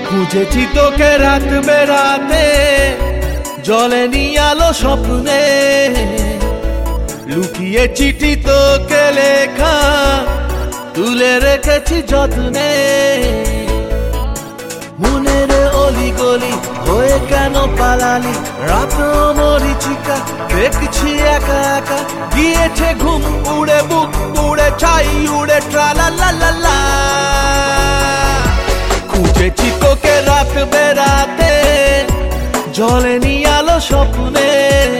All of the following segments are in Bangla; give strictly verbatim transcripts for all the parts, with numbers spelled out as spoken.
খুঁজেছি তোকে রাত বেরাতে, জ্বলেনি আলো স্বপ্নে, লুকিয়ে চিঠি তোকে লেখা, তুলে রেখেছি যত্নে। মনের অলি গলি হয়ে কেন পালালি, রাত মরিচিকা দেখছি একা একা, গিয়েছে ঘুম উড়ে বুক উড়ে ছাই উড়ে ট্রালা লা লা লা। খুঁজেছি তোকে রাত বেরাতে, জ্বলেনি আলো স্বপ্নে,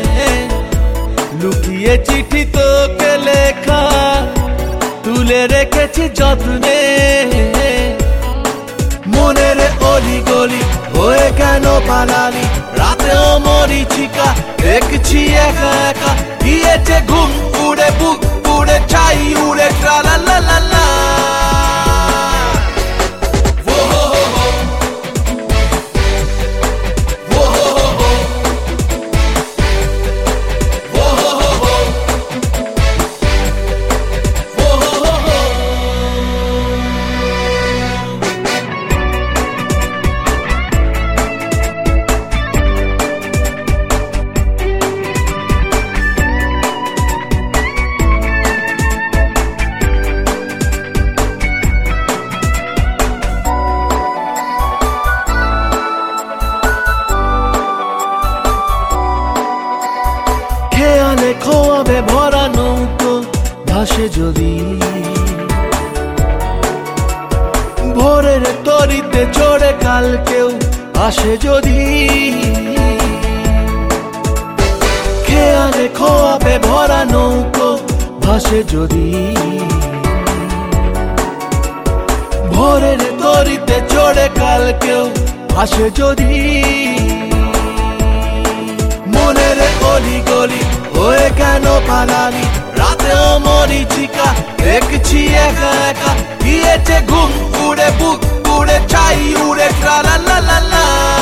লুকিয়ে চিঠি তোকে লেখা, তুলে রেখেছি যত্নে। মনের অলি গলি হয়ে কেন পালালি, রাতেও মরিচিকা দেখছি একা একা, গিয়েছে ঘুম উড়ে বুক উড়ে ছাই উড়ে ট্রালা লা লা লা। খেয়ালে খোয়াবে ভরা নৌকো ভাসে যদি, ভোরের তরিতে চড়ে কাল কেউ আসে যদি। খেয়ালে খোয়াবে ভরা নৌকো ভাসে যদি, ভোরের তরিতে চড়ে কাল কেউ আসে যদি। মনের অলি গলি হয়ে কেন পালালি, রাতেও মরিচিকা দেখছি একা একা, গিয়েছে ঘুম উড়ে বুক উড়ে ছাই উড়ে ট্রালা লা লা লা।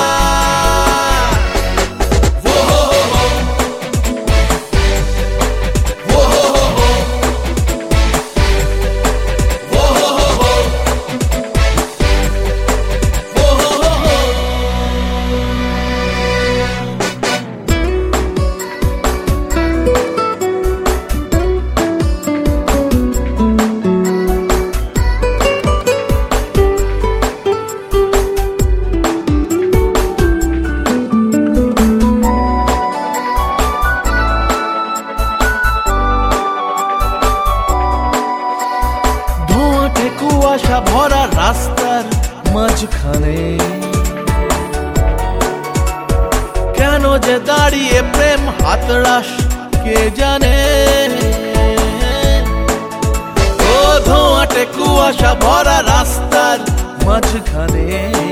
কুয়াশা ভরা রাস্তার মাঝখানে, কেন যে দাঁড়িয়ে প্রেম হাতড়াস কে জানে। ও ধোঁয়াটে কুয়াশা ভরা রাস্তার মাঝখানে,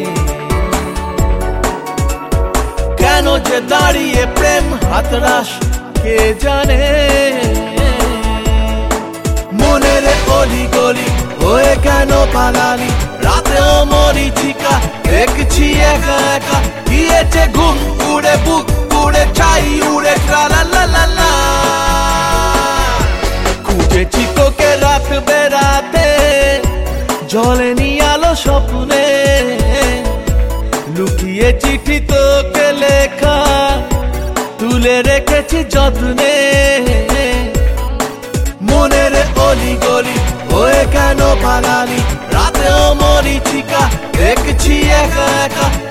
কেন যে দাঁড়িয়ে প্রেম হাতড়াস কে জানে। মনের অলি গলি হয়ে কেন পালালি, রাতেও মরিচিকা দেখছি একা একা, গিয়েছে ঘুম উড়ে বুক উড়ে ছাই উড়ে ট্রালা লা লা লা। খুঁজেছি তোকে রাত বেরাতে, জ্বলেনি আলো স্বপ্নে, লুকিয়ে চিঠি তোকে লেখা, তুলে রেখেছি যত্নে। মনের অলি গলি হয়ে কেন পালালি, রাতেও মরিচিকা দেখছি একা একা,